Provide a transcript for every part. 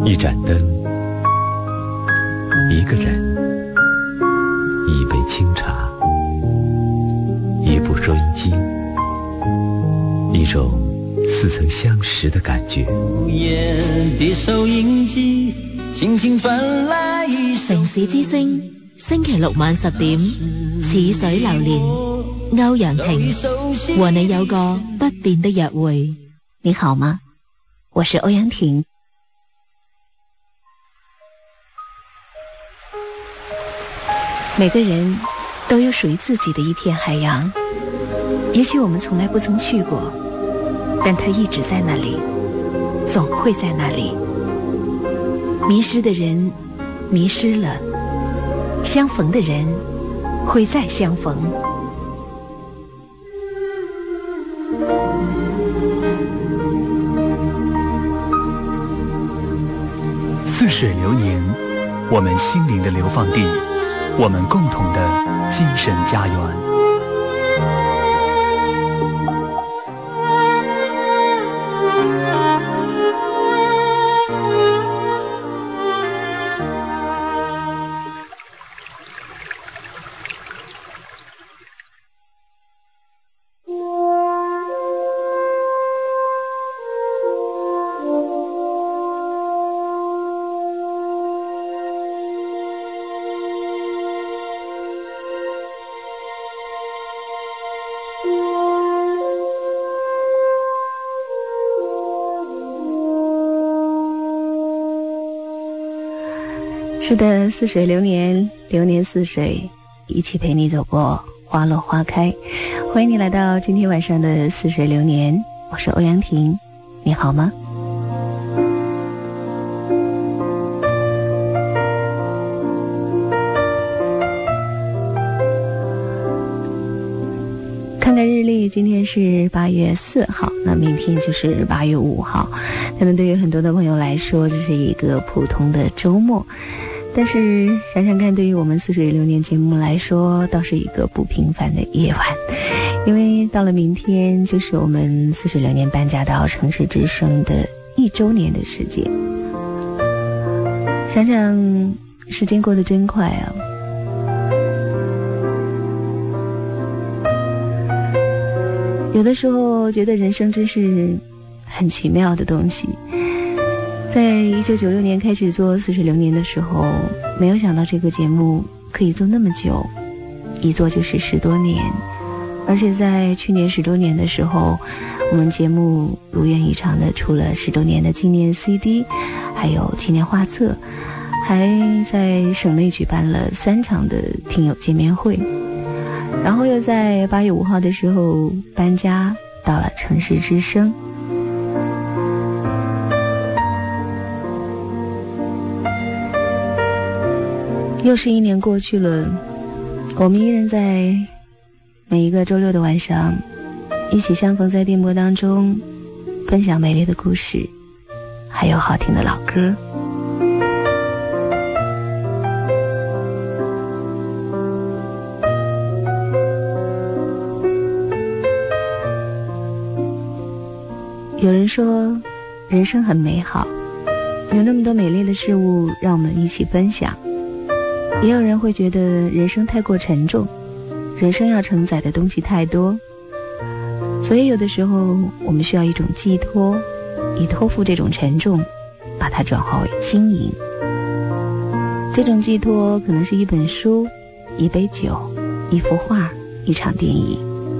一盏灯，一个人，一杯清茶，一部收音机，一种似曾相识的感觉。 的收音機輕輕傳來一首城市之聲，星期六晚10點，似水流年，歐陽婷和你有個不變的約會。你好嗎？我是歐陽婷。每个人都有属于自己的一片海洋，也许我们从来不曾去过，但它一直在那里，总会在那里。迷失的人迷失了，相逢的人会再相逢。 似水流年，我们心灵的流放地，我们共同的精神家园。 是的，似水流年，流年似水，一起陪你走过花落花开。欢迎你来到今天晚上的似水流年，我是欧阳婷，你好吗？看看日历，今天是8月4号，那明天就是8月5号。可能对于很多的朋友来说，这是一个普通的周末。但是想想看，对于我们似水流年节目来说，倒是一个不平凡的夜晚，因为到了明天就是我们似水流年搬家到城市之声的1周年的时间。想想时间过得真快啊！有的时候觉得人生真是很奇妙的东西。在1996年开始做似水流年的时候，没有想到这个节目可以做那么久，一做就是10多年。而且在去年10周年的时候，我们节目如愿以偿的出了10周年的纪念 CD， 还有纪念画册，还在省内举办了3场的听友见面会。然后又在8月5号的时候搬家到了城市之声。又是1年过去了，我们依然在每一个周六的晚上一起相逢在电波当中，分享美丽的故事，还有好听的老歌。有人说人生很美好，有那么多美丽的事物让我们一起分享。也有人会觉得人生太过沉重，人生要承载的东西太多，所以有的时候我们需要一种寄托，以托付这种沉重，把它转化为轻盈。这种寄托可能是一本书，一杯酒，一幅画，一场电影。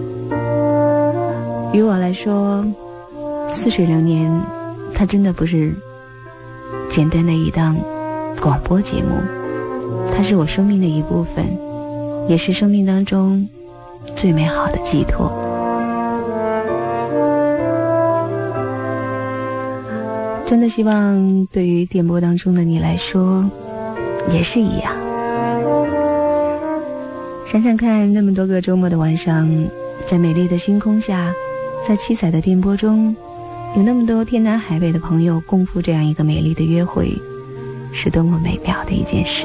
于我来说，似水流年它真的不是简单的一档广播节目，它是我生命的一部分，也是生命当中最美好的寄托。真的希望对于电波当中的你来说也是一样。想想看，那么多个周末的晚上，在美丽的星空下，在七彩的电波中，有那么多天南海北的朋友共赴这样一个美丽的约会，是多么美妙的一件事。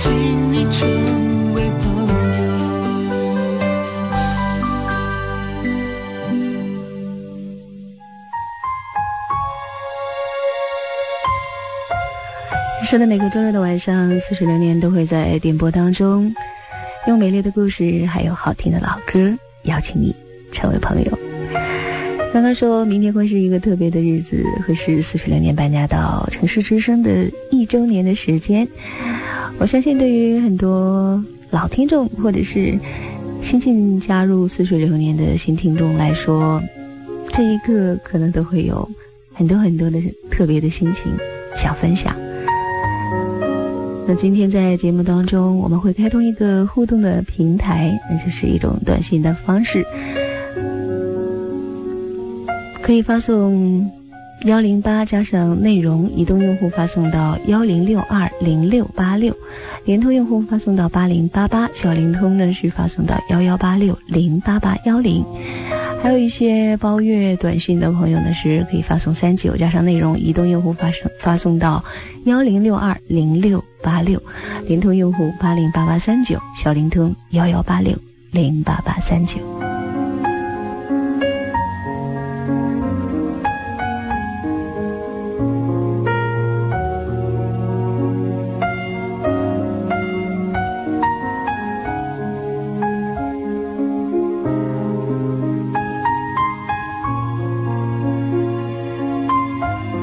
请你成为朋友。 是的，每个周六的晚上，46年都会在电波当中用美丽的故事还有好听的老歌邀请你成为朋友。刚刚说明天会是一个特别的日子，会是46年搬家到城市之声的1周年的时间。我相信对于很多老听众或者是新进加入46年的新听众来说，这一刻可能都会有很多很多的特别的心情想分享。那今天在节目当中，我们会开通一个互动的平台，那就是一种短信的方式，可以发送108加上内容，移动用户发送到10620686，联通用户发送到8088，小灵通呢是发送到1186088110。还有一些包月短信的朋友呢，是可以发送39加上内容，移动用户发送到10620686，联通用户808839，小灵通1186088839。